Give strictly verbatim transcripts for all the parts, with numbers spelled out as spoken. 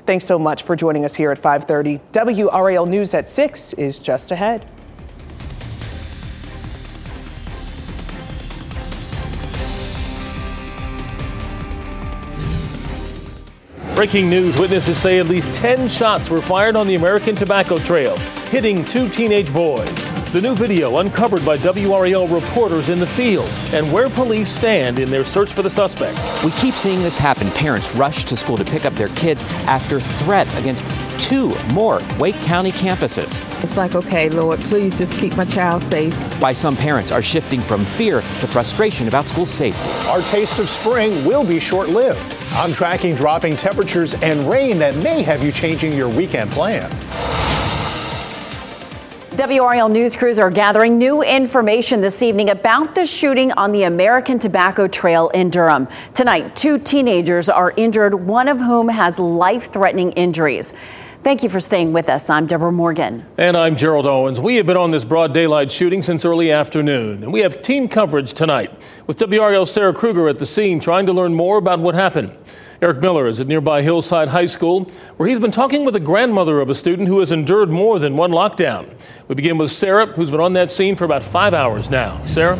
Thanks so much for joining us here at five thirty. W R A L News at six is just ahead. Breaking news, witnesses say at least ten shots were fired on the American Tobacco Trail, hitting two teenage boys. The new video uncovered by W R A L reporters in the field and where police stand in their search for the suspect. We keep seeing this happen. Parents rush to school to pick up their kids after threats against two more Wake County campuses. It's like, okay, Lord, please just keep my child safe. Why some parents are shifting from fear to frustration about school safety. Our taste of spring will be short-lived. I'm tracking dropping temperatures and rain that may have you changing your weekend plans. W R A L news crews are gathering new information this evening about the shooting on the American Tobacco Trail in Durham. Tonight, two teenagers are injured, one of whom has life-threatening injuries. Thank you for staying with us. I'm Deborah Morgan. And I'm Gerald Owens. We have been on this broad daylight shooting since early afternoon, and we have team coverage tonight with W R A L's Sarah Kruger at the scene trying to learn more about what happened. Eric Miller is at nearby Hillside High School, where he's been talking with the grandmother of a student who has endured more than one lockdown. We begin with Sarah, who's been on that scene for about five hours now. Sarah?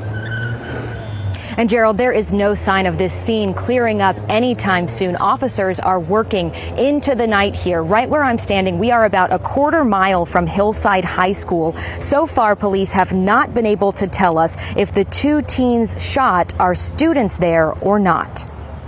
And Gerald, there is no sign of this scene clearing up anytime soon. Officers are working into the night here. Right where I'm standing, we are about a quarter mile from Hillside High School. So far, police have not been able to tell us if the two teens shot are students there or not.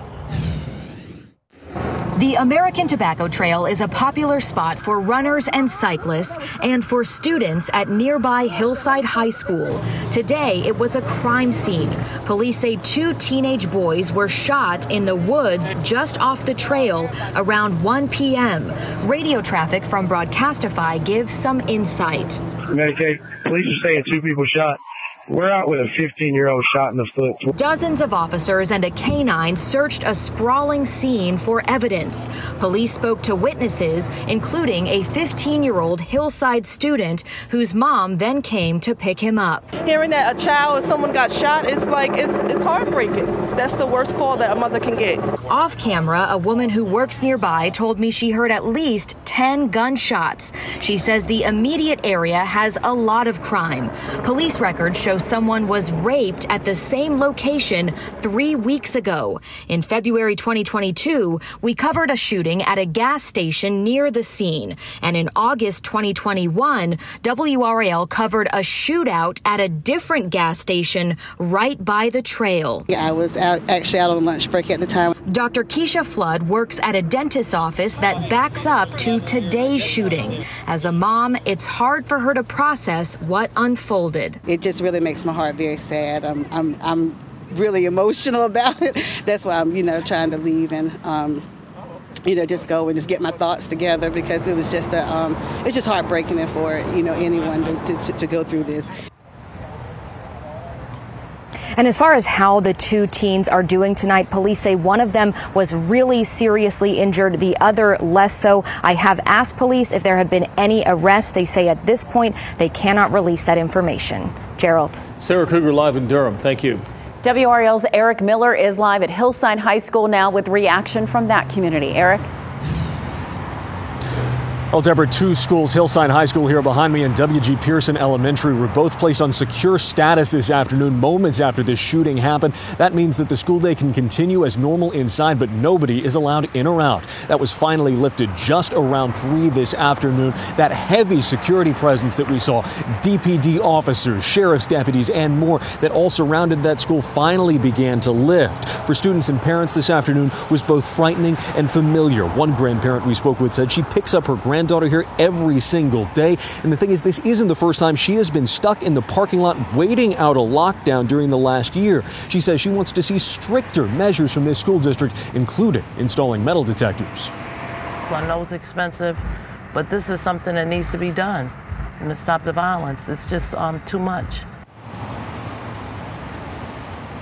The American Tobacco Trail is a popular spot for runners and cyclists and for students at nearby Hillside High School. Today, it was a crime scene. Police say two teenage boys were shot in the woods just off the trail around one p.m. Radio traffic from Broadcastify gives some insight. Medicaid, police are saying two people shot. We're out with a fifteen-year-old shot in the foot. Dozens of officers and a canine searched a sprawling scene for evidence. Police spoke to witnesses, including a fifteen-year-old Hillside student whose mom then came to pick him up. Hearing that a child or someone got shot, it's like, it's, it's heartbreaking. That's the worst call that a mother can get. Off camera, a woman who works nearby told me she heard at least ten gunshots. She says the immediate area has a lot of crime. Police records show someone was raped at the same location three weeks ago. In February twenty twenty-two, we covered a shooting at a gas station near the scene. And in August twenty twenty-one, W R A L covered a shootout at a different gas station right by the trail. Yeah, I was out, actually out on lunch break at the time. Doctor Keisha Flood works at a dentist's office that backs up to today's shooting. As a mom, it's hard for her to process what unfolded. It just really makes my heart very sad. I'm I'm I'm really emotional about it. That's why I'm, you know, trying to leave and um, you know, just go and just get my thoughts together, because it was just a um, it's just heartbreaking for, you know, anyone to, to to go through this. And as far as how the two teens are doing tonight, police say one of them was really seriously injured, the other less so. I have asked police if there have been any arrests. They say at this point they cannot release that information. Gerald. Sarah Kruger live in Durham. Thank you. W R A L's Eric Miller is live at Hillside High School now with reaction from that community. Eric? Well, Deborah, two schools, Hillside High School here behind me and W G Pearson Elementary, were both placed on secure status this afternoon, moments after this shooting happened. That means that the school day can continue as normal inside, but nobody is allowed in or out. That was finally lifted just around three this afternoon. That heavy security presence that we saw, D P D officers, sheriff's deputies, and more that all surrounded that school finally began to lift. For students and parents this afternoon was both frightening and familiar. One grandparent we spoke with said she picks up her granddaughter here every single day. And the thing is, this isn't the first time she has been stuck in the parking lot waiting out a lockdown during the last year. She says she wants to see stricter measures from this school district, including installing metal detectors. I know it's expensive, but this is something that needs to be done and to stop the violence. It's just um, too much.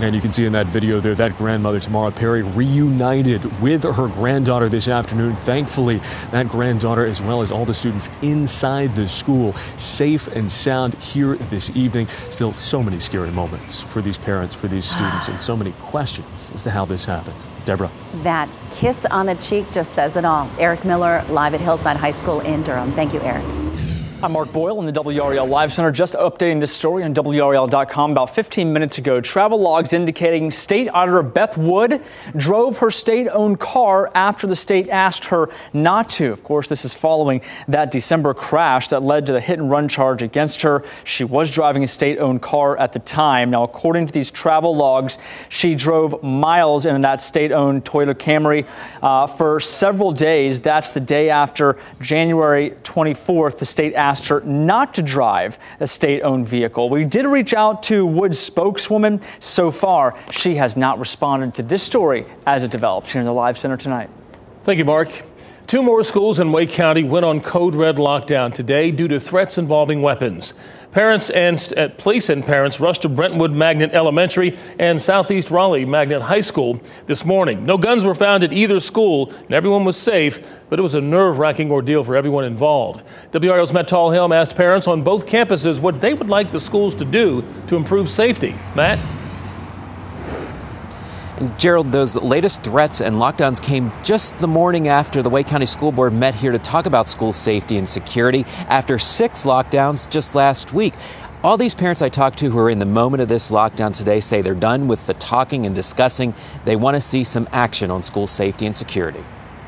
And you can see in that video there that grandmother, Tamara Perry, reunited with her granddaughter this afternoon. Thankfully, that granddaughter, as well as all the students inside the school, safe and sound here this evening. Still so many scary moments for these parents, for these students, and so many questions as to how this happened. Deborah. That kiss on the cheek just says it all. Eric Miller, live at Hillside High School in Durham. Thank you, Eric. I'm Mark Boyle in the W R E L Live Center, just updating this story on W R E L dot com about fifteen minutes ago. Travel logs indicating State Auditor Beth Wood drove her state-owned car after the state asked her not to. Of course, this is following that December crash that led to the hit-and-run charge against her. She was driving a state-owned car at the time. Now, according to these travel logs, she drove miles in that state-owned Toyota Camry uh, for several days. That's the day after January twenty-fourth, the state asked asked her not to drive a state-owned vehicle. We did reach out to Wood's spokeswoman. So far, she has not responded to this story as it develops here in the Live Center tonight. Thank you, Mark. Two more schools in Wake County went on code red lockdown today due to threats involving weapons. Parents and uh, police and parents rushed to Brentwood Magnet Elementary and Southeast Raleigh Magnet High School this morning. No guns were found at either school, and everyone was safe, but it was a nerve-wracking ordeal for everyone involved. W R L's Matt Tallhelm asked parents on both campuses what they would like the schools to do to improve safety. Matt? Gerald, those latest threats and lockdowns came just the morning after the Wake County School Board met here to talk about school safety and security after six lockdowns just last week. All these parents I talked to who are in the moment of this lockdown today say they're done with the talking and discussing. They want to see some action on school safety and security.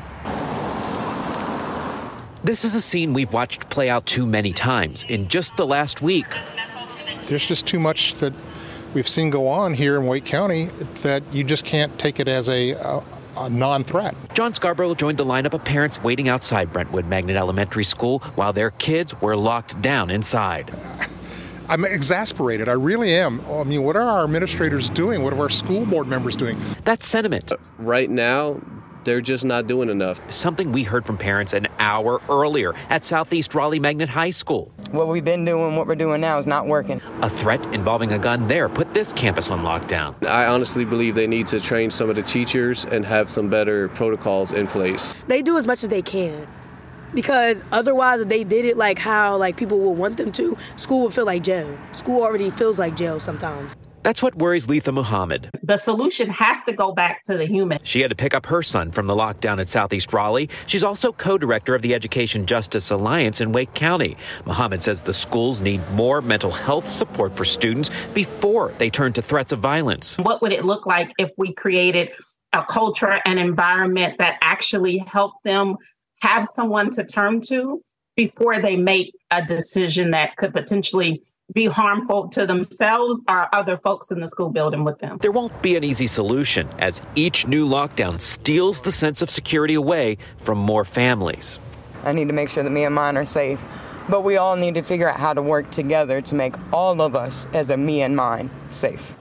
This is a scene we've watched play out too many times in just the last week. There's just too much that we've seen go on here in Wake County that you just can't take it as a, a, a non-threat. John Scarborough joined the lineup of parents waiting outside Brentwood Magnet Elementary School while their kids were locked down inside. I'm exasperated. I really am. I mean, what are our administrators doing? What are our school board members doing? That sentiment. Uh, right now, they're just not doing enough. Something we heard from parents an hour earlier at Southeast Raleigh Magnet High School. What we've been doing, what we're doing now is not working. A threat involving a gun there put this campus on lockdown. I honestly believe they need to train some of the teachers and have some better protocols in place. They do as much as they can, because otherwise if they did it like how like people would want them to, school would feel like jail. School already feels like jail sometimes. That's what worries Letha Muhammad. The solution has to go back to the human. She had to pick up her son from the lockdown at Southeast Raleigh. She's also co-director of the Education Justice Alliance in Wake County. Muhammad says the schools need more mental health support for students before they turn to threats of violence. What would it look like if we created a culture and environment that actually helped them have someone to turn to before they make a decision that could potentially be harmful to themselves or other folks in the school building with them? There won't be an easy solution as each new lockdown steals the sense of security away from more families. I need to make sure that me and mine are safe, but we all need to figure out how to work together to make all of us as a me and mine safe.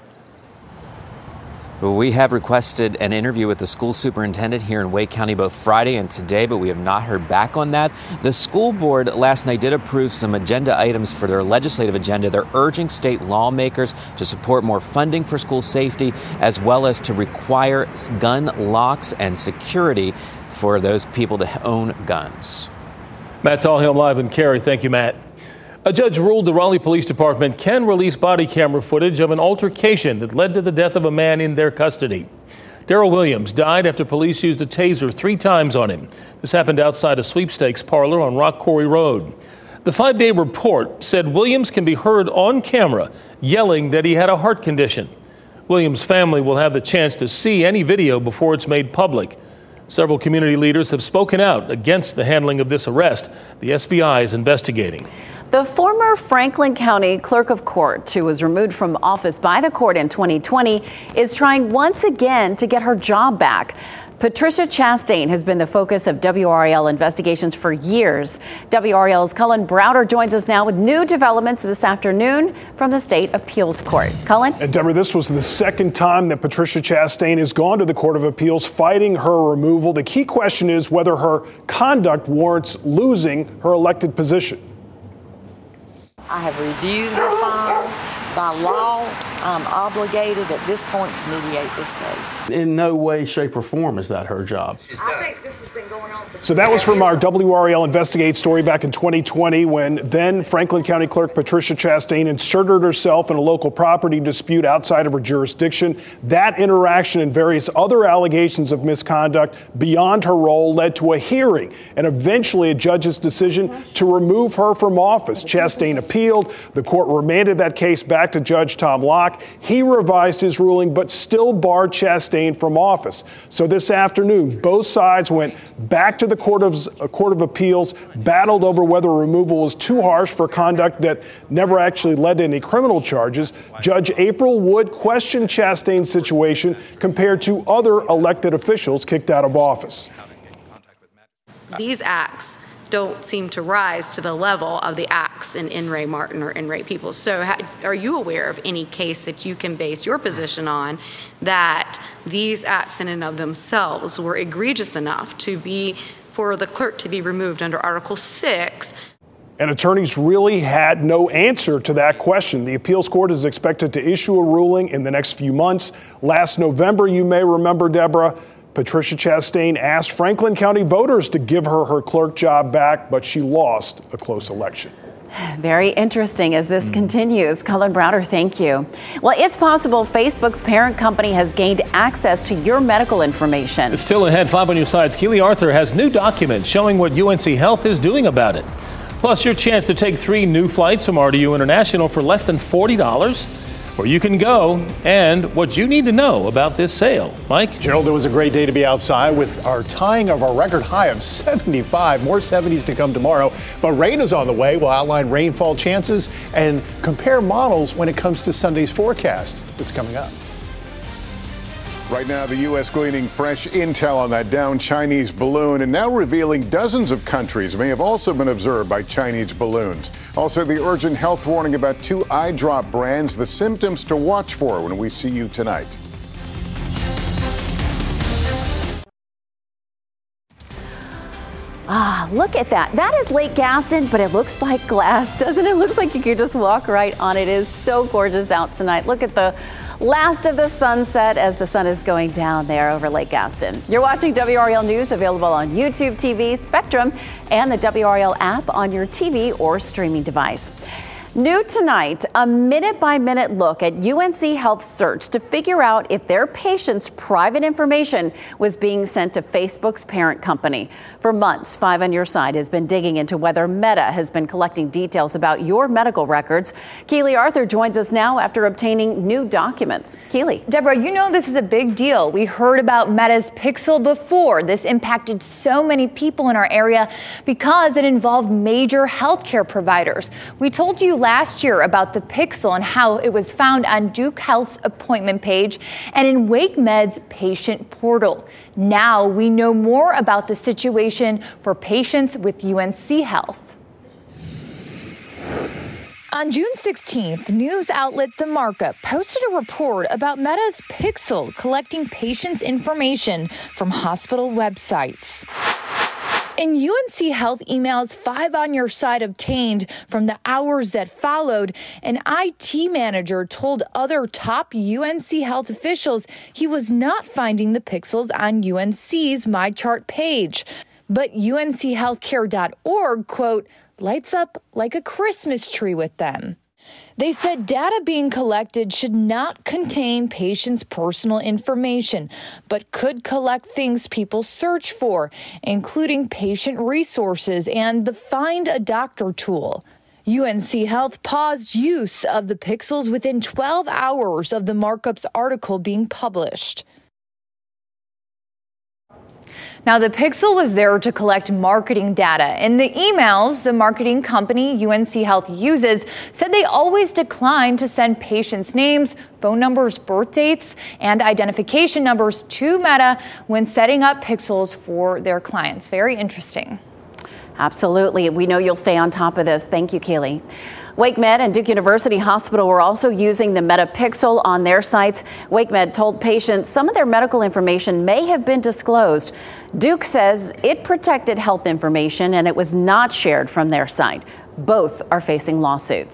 We have requested an interview with the school superintendent here in Wake County both Friday and today, but we have not heard back on that. The school board last night did approve some agenda items for their legislative agenda. They're urging state lawmakers to support more funding for school safety, as well as to require gun locks and security for those people to own guns. Matt Tallhelm live in Cary. Thank you, Matt. A judge ruled the Raleigh Police Department can release body camera footage of an altercation that led to the death of a man in their custody. Darrell Williams died after police used a taser three times on him. This happened outside a sweepstakes parlor on Rock Quarry Road. The five-day report said Williams can be heard on camera yelling that he had a heart condition. Williams' family will have the chance to see any video before it's made public. Several community leaders have spoken out against the handling of this arrest. The S B I is investigating. The former Franklin County Clerk of Court, who was removed from office by the court in twenty twenty, is trying once again to get her job back. Patricia Chastain has been the focus of W R A L investigations for years. W R A L's Cullen Browder joins us now with new developments this afternoon from the State Appeals Court. Cullen? And Deborah, this was the second time that Patricia Chastain has gone to the Court of Appeals fighting her removal. The key question is whether her conduct warrants losing her elected position. I have reviewed her file. By law, I'm obligated at this point to mediate this case. In no way, shape, or form is that her job. I think this has been going on for So that was from our W R L Investigate story back in twenty twenty when then Franklin County Clerk Patricia Chastain inserted herself in a local property dispute outside of her jurisdiction. That interaction and various other allegations of misconduct beyond her role led to a hearing and eventually a judge's decision to remove her from office. Chastain appealed. The court remanded that case back to Judge Tom Locke. He revised his ruling but still barred Chastain from office. So this afternoon, both sides went back to the Court of, uh, Court of Appeals, battled over whether removal was too harsh for conduct that never actually led to any criminal charges. Judge April Wood questioned Chastain's situation compared to other elected officials kicked out of office. These acts don't seem to rise to the level of the acts in In re Martin or In re Peoples. So ha- are you aware of any case that you can base your position on that these acts in and of themselves were egregious enough to be, for the clerk to be removed under Article six? And attorneys really had no answer to that question. The appeals court is expected to issue a ruling in the next few months. Last November, you may remember, Deborah, Patricia Chastain asked Franklin County voters to give her her clerk job back, but she lost a close election. Very interesting as this mm. continues. Cullen Browder, thank you. Well, it's possible Facebook's parent company has gained access to your medical information. It's still ahead. Five on your sides. Keely Arthur has new documents showing what U N C Health is doing about it. Plus, your chance to take three new flights from R D U International for less than forty dollars. Where you can go and what you need to know about this sale. Mike? Gerald, it was a great day to be outside with our tying of our record high of seventy-five. More seventies to come tomorrow. But rain is on the way. We'll outline rainfall chances and compare models when it comes to Sunday's forecast. It's coming up. Right now, the U S gleaning fresh intel on that downed Chinese balloon and now revealing dozens of countries may have also been observed by Chinese balloons. Also, the urgent health warning about two eye drop brands, the symptoms to watch for when we see you tonight. Ah, look at that. That is Lake Gaston, but it looks like glass, doesn't it? Looks like you could just walk right on it. It is so gorgeous out tonight. Look at the last of the sunset as the sun is going down there over Lake Gaston. You're watching W R L News, available on YouTube T V, Spectrum, and the W R L app on your T V or streaming device. New tonight, a minute-by-minute look at U N C Health's search to figure out if their patients' private information was being sent to Facebook's parent company. For months, Five on Your Side has been digging into whether Meta has been collecting details about your medical records. Keely Arthur joins us now after obtaining new documents. Keely. Deborah, you know this is a big deal. We heard about Meta's Pixel before. This impacted so many people in our area because it involved major healthcare providers. We told you last year about the Pixel and how it was found on Duke Health's appointment page and in WakeMed's patient portal. Now we know more about the situation for patients with U N C Health. On June sixteenth, news outlet The Markup posted a report about Meta's Pixel collecting patients' information from hospital websites. In U N C Health emails Five on Your Side obtained from the hours that followed, an I T manager told other top U N C Health officials he was not finding the pixels on U N C's MyChart page. But U N C healthcare dot org, quote, lights up like a Christmas tree with them. They said data being collected should not contain patients' personal information, but could collect things people search for, including patient resources and the Find a Doctor tool. U N C Health paused use of the pixels within twelve hours of the Markup's article being published. Now, the Pixel was there to collect marketing data. In the emails, the marketing company U N C Health uses said they always decline to send patients' names, phone numbers, birth dates, and identification numbers to Meta when setting up Pixels for their clients. Very interesting. Absolutely. We know you'll stay on top of this. Thank you, Keely. WakeMed and Duke University Hospital were also using the Meta Pixel on their sites. WakeMed told patients some of their medical information may have been disclosed. Duke says it protected health information and it was not shared from their site. Both are facing lawsuits.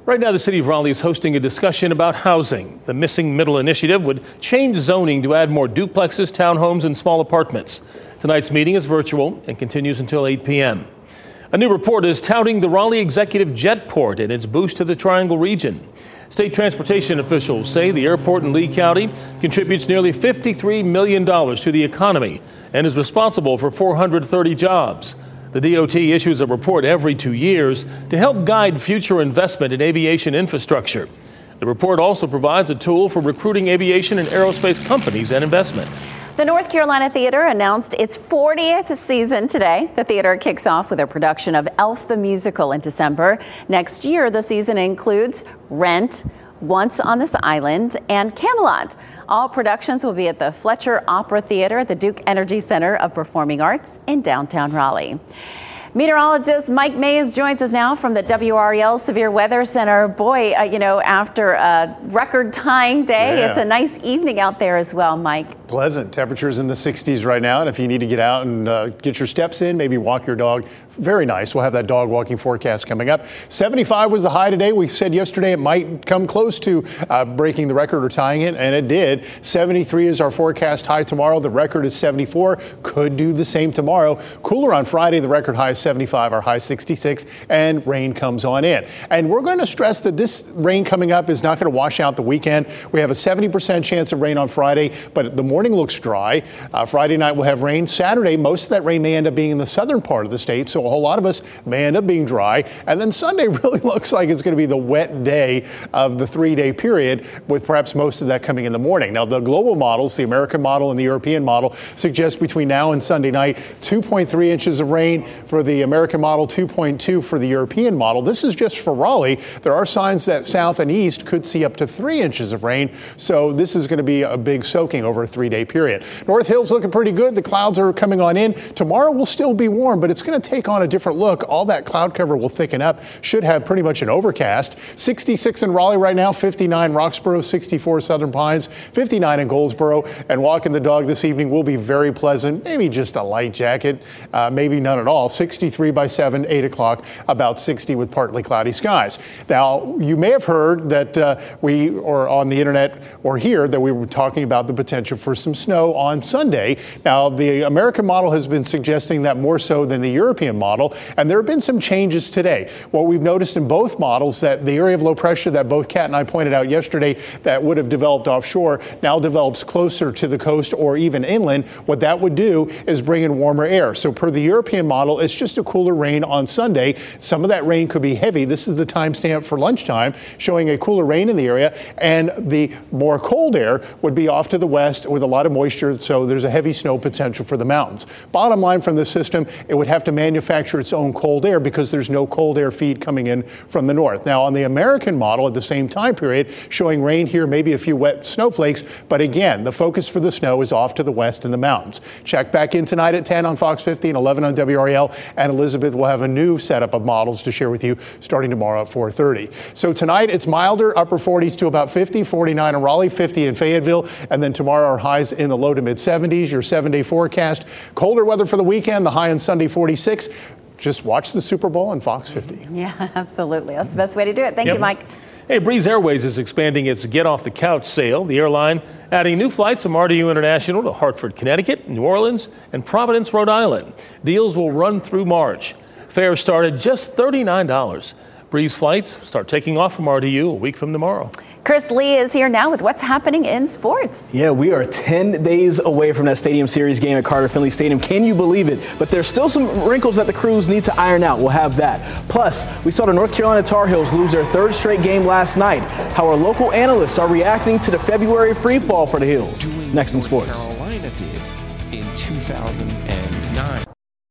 Right now, the city of Raleigh is hosting a discussion about housing. The Missing Middle initiative would change zoning to add more duplexes, townhomes, and small apartments. Tonight's meeting is virtual and continues until eight p.m. A new report is touting the Raleigh Executive Jetport and its boost to the Triangle region. State transportation officials say the airport in Lee County contributes nearly fifty-three million dollars to the economy and is responsible for four hundred thirty jobs. The D O T issues a report every two years to help guide future investment in aviation infrastructure. The report also provides a tool for recruiting aviation and aerospace companies and investment. The North Carolina Theater announced its fortieth season today. The theater kicks off with a production of Elf the Musical in December. Next year, the season includes Rent, Once on This Island, and Camelot. All productions will be at the Fletcher Opera Theater at the Duke Energy Center of Performing Arts in downtown Raleigh. Meteorologist Mike Mays joins us now from the W R E L Severe Weather Center. Boy, uh, you know, after a record-tying day, yeah. It's a nice evening out there as well, Mike. Pleasant. Temperatures in the sixties right now, and if you need to get out and uh, get your steps in, maybe walk your dog, very nice. We'll have that dog walking forecast coming up. seventy-five was the high today. We said yesterday it might come close to uh, breaking the record or tying it, and it did. seventy-three is our forecast high tomorrow. The record is seventy-four. Could do the same tomorrow. Cooler on Friday. The record high is seventy-five, our high sixty-six, and rain comes on in. And we're going to stress that this rain coming up is not going to wash out the weekend. We have a seventy percent chance of rain on Friday, but the morning looks dry. Uh, Friday night we'll have rain. Saturday, most of that rain may end up being in the southern part of the state, so a whole lot of us may end up being dry. And then Sunday really looks like it's going to be the wet day of the three-day period, with perhaps most of that coming in the morning. Now, the global models, the American model and the European model, suggest between now and Sunday night, two point three inches of rain for the American model, two point two for the European model. This is just for Raleigh. There are signs that south and east could see up to three inches of rain, so this is going to be a big soaking over a three-day period. North Hill's looking pretty good. The clouds are coming on in. Tomorrow will still be warm, but it's going to take on a different look. All that cloud cover will thicken up. Should have pretty much an overcast. sixty-six in Raleigh right now, fifty-nine Roxborough, sixty-four Southern Pines, fifty-nine in Goldsboro, and walking the dog this evening will be very pleasant. Maybe just a light jacket, uh, maybe none at all. sixty-three by seven, eight o'clock, about sixty with partly cloudy skies. Now, you may have heard that uh, we, or on the internet or here, that we were talking about the potential for some snow on Sunday. Now, the American model has been suggesting that more so than the European model, and there have been some changes today. What we've noticed in both models, that the area of low pressure that both Kat and I pointed out yesterday that would have developed offshore now develops closer to the coast or even inland. What that would do is bring in warmer air. So per the European model, it's just a cooler rain on Sunday. Some of that rain could be heavy. This is the timestamp for lunchtime showing a cooler rain in the area, and the more cold air would be off to the west with a lot of moisture, so there's a heavy snow potential for the mountains. Bottom line from this system, it would have to manufacture its own cold air because there's no cold air feed coming in from the north. Now, on the American model at the same time period, showing rain here, maybe a few wet snowflakes, but again, the focus for the snow is off to the west in the mountains. Check back in tonight at ten on Fox fifty and eleven on W R E L, and Elizabeth will have a new setup of models to share with you starting tomorrow at four thirty. So tonight it's milder, upper forties to about fifty, forty-nine in Raleigh, fifty in Fayetteville, and then tomorrow our highs in the low to mid seventies, your seven-day forecast. Colder weather for the weekend, the high on Sunday forty-six. Just watch the Super Bowl on Fox fifty. Yeah, absolutely. That's the best way to do it. Thank yep. you, Mike. Hey, Breeze Airways is expanding its Get Off the Couch sale. The airline adding new flights from R D U International to Hartford, Connecticut, New Orleans, and Providence, Rhode Island. Deals will run through March. Fares start at just thirty-nine dollars. Breeze flights start taking off from R D U a week from tomorrow. Chris Lee is here now with what's happening in sports. Yeah, we are ten days away from that Stadium Series game at Carter Finley Stadium. Can you believe it? But there's still some wrinkles that the Crews need to iron out. We'll have that. Plus, we saw the North Carolina Tar Heels lose their third straight game last night. How our local analysts are reacting to the February free fall for the Heels. Next in sports. Carolina did in two thousand nine.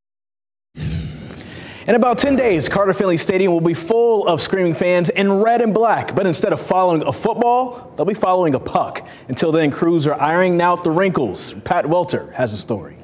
In about ten days, Carter Finley Stadium will be full of screaming fans in red and black. But instead of following a football, they'll be following a puck. Until then, Crews are ironing out the wrinkles. Pat Welter has a story.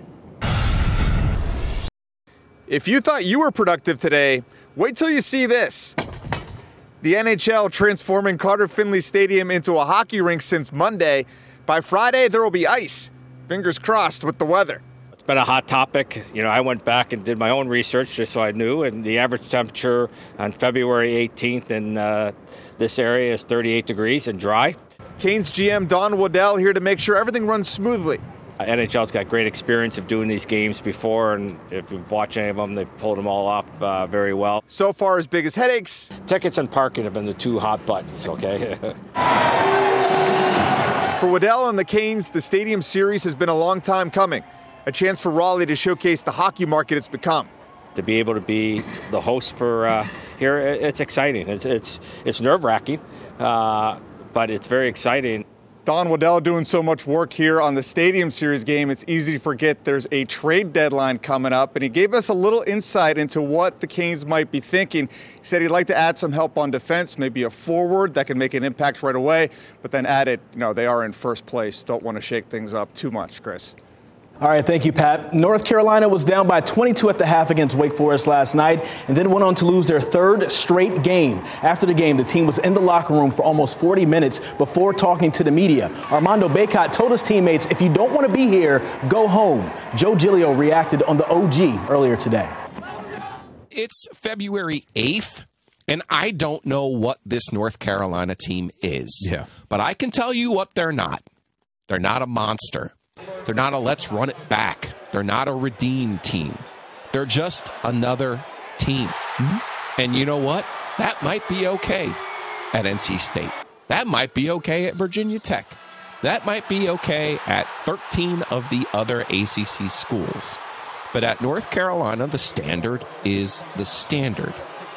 If you thought you were productive today, wait till you see this. The N H L transforming Carter Finley Stadium into a hockey rink since Monday. By Friday, there will be ice. Fingers crossed with the weather. It's been a hot topic. You know, I went back and did my own research just so I knew, and the average temperature on February eighteenth in uh, this area is thirty-eight degrees and dry. Canes G M Don Waddell here to make sure everything runs smoothly. Uh, N H L's got great experience of doing these games before, and if you've watched any of them, they've pulled them all off uh, very well. So far, as big as headaches. Tickets and parking have been the two hot buttons, okay? For Waddell and the Canes, the Stadium Series has been a long time coming. A chance for Raleigh to showcase the hockey market it's become. To be able to be the host for uh, here, it's exciting. It's it's it's nerve-wracking, uh, but it's very exciting. Don Waddell doing so much work here on the Stadium Series game, it's easy to forget there's a trade deadline coming up, and he gave us a little insight into what the Canes might be thinking. He said he'd like to add some help on defense, maybe a forward that can make an impact right away, but then added, you know, they are in first place. Don't want to shake things up too much, Chris. All right, thank you, Pat. North Carolina was down by twenty-two at the half against Wake Forest last night and then went on to lose their third straight game. After the game, the team was in the locker room for almost forty minutes before talking to the media. Armando Bacot told his teammates, if you don't want to be here, go home. Joe Giglio reacted on the O G earlier today. It's February eighth, and I don't know what this North Carolina team is. Yeah. But I can tell you what they're not. They're not a monster. They're not a let's run it back. They're not a redeem team. They're just another team. Mm-hmm. And you know what? That might be okay at N C State. That might be okay at Virginia Tech. That might be okay at thirteen of the other A C C schools. But at North Carolina, the standard is the standard.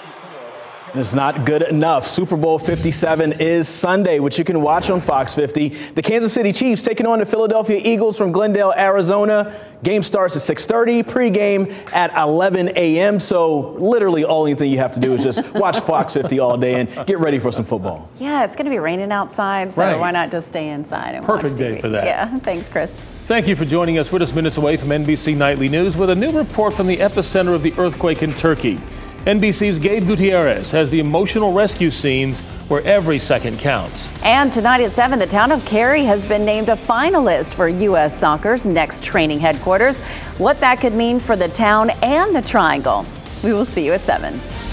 It's not good enough. Super Bowl fifty-seven is Sunday, which you can watch on Fox fifty. The Kansas City Chiefs taking on the Philadelphia Eagles from Glendale, Arizona. Game starts at six thirty, pregame at eleven a.m. So literally all anything you have to do is just watch Fox fifty all day and get ready for some football. Yeah, it's going to be raining outside, so Right. why not just stay inside and Perfect watch T V? day for that. Yeah, thanks, Chris. Thank you for joining us. We're just minutes away from N B C Nightly News with a new report from the epicenter of the earthquake in Turkey. N B C's Gabe Gutierrez has the emotional rescue scenes where every second counts. And tonight at seven, the town of Cary has been named a finalist for U S Soccer's next training headquarters. What that could mean for the town and the Triangle. We will see you at seven.